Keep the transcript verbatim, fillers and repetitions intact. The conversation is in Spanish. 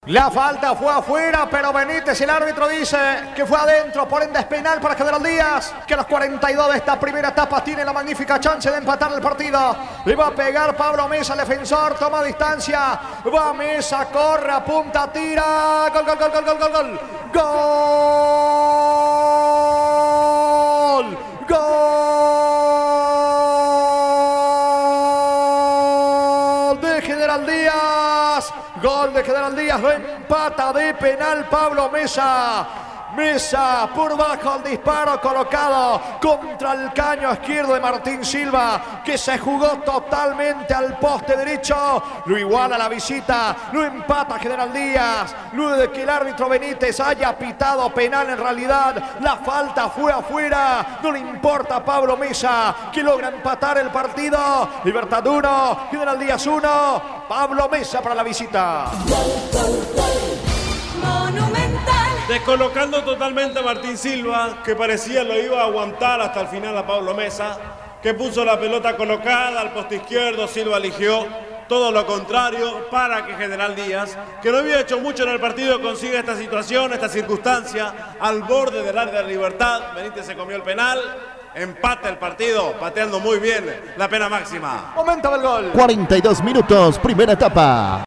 La falta fue afuera, pero Benítez, el árbitro, dice que fue adentro, por ende es penal para General Díaz, que a los cuarenta y dos de esta primera etapa tiene la magnífica chance de empatar el partido. Le va a pegar Pablo Mesa, el defensor, toma distancia, va Mesa, corre, apunta, tira, gol, gol, gol, gol, gol, gol, gol, gol, gol de General Díaz. Gol de General Díaz, lo empata de penal Pablo Mesa. Mesa por bajo el disparo colocado contra el caño izquierdo de Martín Silva, que se jugó totalmente al poste derecho. Lo iguala la visita, lo empata General Díaz. Luego de que el árbitro Benítez haya pitado penal, en realidad la falta fue afuera. No le importa a Pablo Mesa, que logra empatar el partido. Libertad uno, General Díaz uno. Pablo Mesa para la visita. Monumental. Descolocando totalmente a Martín Silva, que parecía lo iba a aguantar hasta el final a Pablo Mesa, que puso la pelota colocada al poste izquierdo. Silva eligió todo lo contrario para que General Díaz, que no había hecho mucho en el partido, consiga esta situación, esta circunstancia, al borde del área de Libertad. Benítez se comió el penal. Empata el partido, pateando muy bien la pena máxima. Momento del gol. cuarenta y dos minutos, primera etapa.